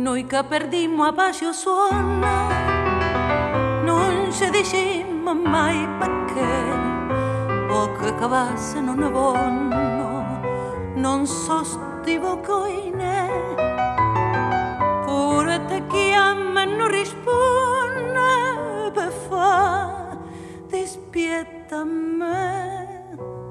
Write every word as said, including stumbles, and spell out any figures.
noi che perdimmo a pace o suono, non ci dicemmo mai perché, poche cavasse non ne vanno, non sostivo coine, pure te chiama e non risponde per fa dispietta a me.